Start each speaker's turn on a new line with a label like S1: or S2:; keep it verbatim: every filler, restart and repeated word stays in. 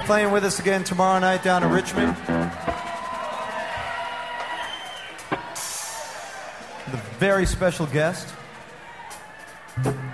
S1: playing with us again tomorrow night down in Richmond. With a very special guest.